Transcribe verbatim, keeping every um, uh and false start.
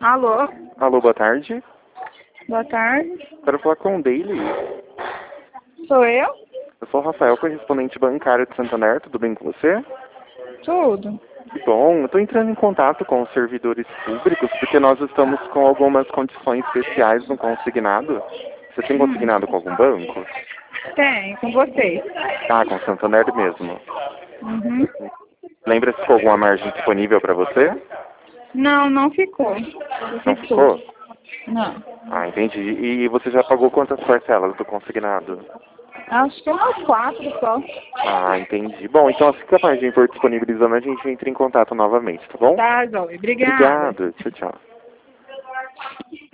Alô? Alô, boa tarde. Boa tarde. Quero falar com o Daily. Sou eu? Eu sou o Rafael, correspondente bancário de Santander. Tudo bem com você? Tudo. Que bom. Eu estou entrando em contato com os servidores públicos porque nós estamos com algumas condições especiais no consignado. Você tem Hum. consignado com algum banco? Tem, com vocês. Ah, com o Santander mesmo. Uhum. Lembra se ficou alguma margem disponível para você? Não, não ficou. Não ficou? Não. Ah, entendi. E você já pagou quantas parcelas do consignado? Acho que é umas quatro só. Ah, entendi. Bom, então assim que a margem for disponibilizando, a gente entra em contato novamente, tá bom? Tá, Zoe. Obrigada. Obrigado. Tchau, tchau.